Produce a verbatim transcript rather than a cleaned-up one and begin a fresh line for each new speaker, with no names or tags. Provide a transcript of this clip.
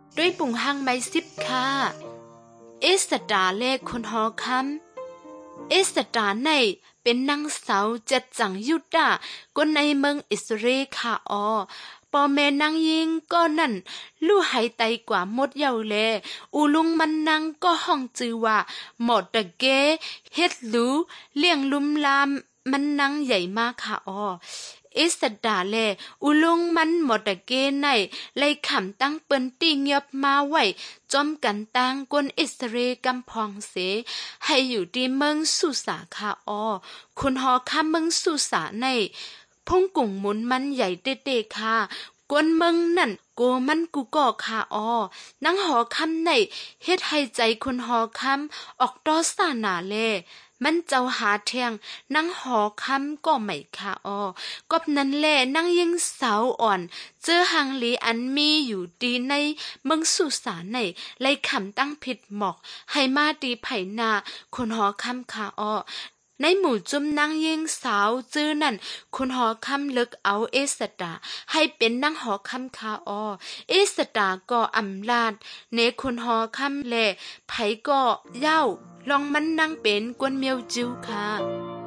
ด้วยปุ่งหังไม้สิบค่ะเอสตาเลคนหอคำเอสตาในเป็นนางสาวเจ็ดจังยุดาคนในเมืองอิสราเอลค่ะออปอแม่นางยิงก็นั่นลู่หายไตกว่าหมดเยาแลอูลุงมันนางก็ห้องจือว่าหมดตะเกเฮ็ดรู้เลี้ยงลุมลามมันนางใหญ่มากค่ะออเอสดาแลอุลุงมันหมดตะเกในไล่ขำตั้งเปิ้นตีเงียบมาไว้จอมกันตังกวนอิสราเอลกำพองเสให้อยู่ที่เมืองสุสาค่ะออคุณหอค่าเมืองสุสาในพงกุ่งหมุนมันใหญ่เตๆค่ะกวนเมืองนั่นโกมันกูก่อค่ะออนังหอคำในเฮ็ดให้ใจคุณหอคำออกตอสานาเลมันเจ้าหาเทียงนังหอคำก็ไม่ค่ะออกบนั้นแลนังยิงสาวอ่อนเจอหังลีอันมีอยู่ดีในเมืองสุสานในไล่ขำตั้งผิดหมอกให้มาตีไผ่นาคุณหอคำค่ะออในหมู่จุมนางยิงสาวจื้อนั่นคุณหอคำเลิกเอาเอสตาให้เป็นนางหอคำคาออเอสตาก็อำลาดเนคุณหอคำแลไผก็เย้าลองมันนางเป็นกวนเมียวจิวค่ะ